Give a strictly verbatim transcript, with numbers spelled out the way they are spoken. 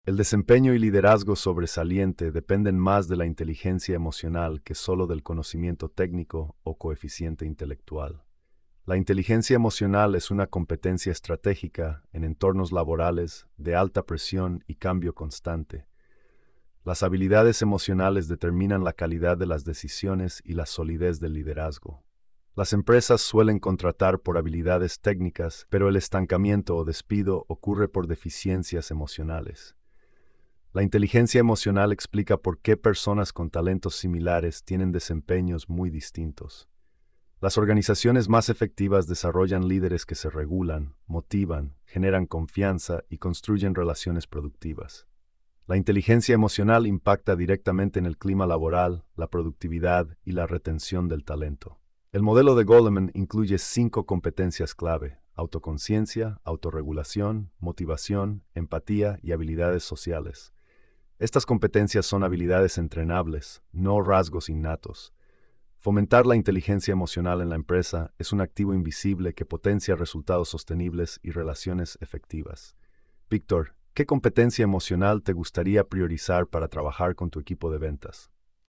El desempeño y liderazgo sobresaliente dependen más de la inteligencia emocional que solo del conocimiento técnico o coeficiente intelectual. La inteligencia emocional es una competencia estratégica en entornos laborales de alta presión y cambio constante. Las habilidades emocionales determinan la calidad de las decisiones y la solidez del liderazgo. Las empresas suelen contratar por habilidades técnicas, pero el estancamiento o despido ocurre por deficiencias emocionales. La inteligencia emocional explica por qué personas con talentos similares tienen desempeños muy distintos. Las organizaciones más efectivas desarrollan líderes que se regulan, motivan, generan confianza y construyen relaciones productivas. La inteligencia emocional impacta directamente en el clima laboral, la productividad y la retención del talento. El modelo de Goleman incluye cinco competencias clave: autoconciencia, autorregulación, motivación, empatía y habilidades sociales. Estas competencias son habilidades entrenables, no rasgos innatos. Fomentar la inteligencia emocional en la empresa es un activo invisible que potencia resultados sostenibles y relaciones efectivas. Víctor, ¿qué competencia emocional te gustaría priorizar para trabajar con tu equipo de ventas?